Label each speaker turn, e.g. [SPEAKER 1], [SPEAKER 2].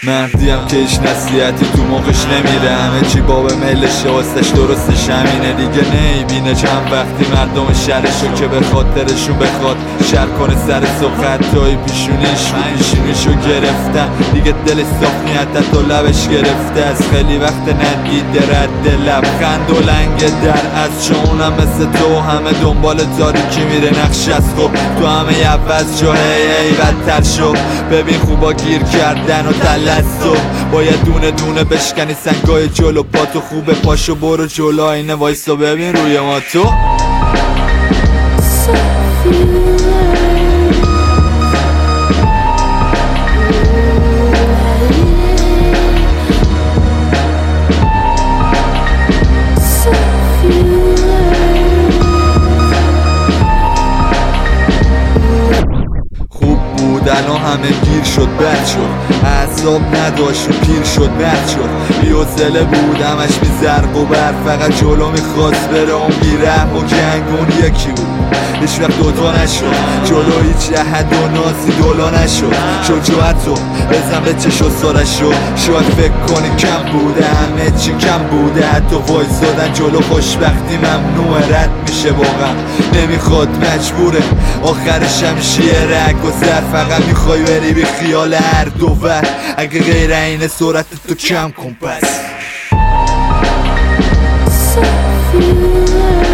[SPEAKER 1] مردیم که هیچ نصیحتی تو موقعش نمیره، همه چی باب میلشه واسش درستش همینه دیگه. نیبینه چند وقتی مردم شهرشو که به خاطرشون بخواد شهر کنه سر صبح خطای پیشونیشو گرفتن دیگه، دل صاف نیت تا لبش گرفته از خیلی وقت ندیده رد لبخند و لنگ در از چونم مثل تو همه دنبال تاریکی میره نقش از خوب تو همه عوض جا هی بدتر شد. ببین خوبا گیر کردن و تلسو باید دونه دونه بشکنی سنگای جلو پاتو، خوبه پاشو برو جلو اینه وایسا ببین روی ما تو. و همه گیر شد بد شد، اعصاب نداشت و پیر شد بد شد، بی‌حوصله بود همش بی زرق و برق، فقط جلو میخواست بره اون بی‌رحم و گنگون یکی بود هیچ وقت دوتا نشد، جلو هیچ جهد و ناسی دولا نشد. شجاعتو بزن به چش و سارشو، شاید فکر کنی کم بوده همه چی کم بوده، حتی وایسادن جلو خوشبختی ممنوعه رد میشه واقعا نمیخواد مجبوره، آخرش همیشه یه رگ و سر، فقط میخوای بری بی خیال هر دو ور، اگه غیر اینه سرعت تو کم کن پس.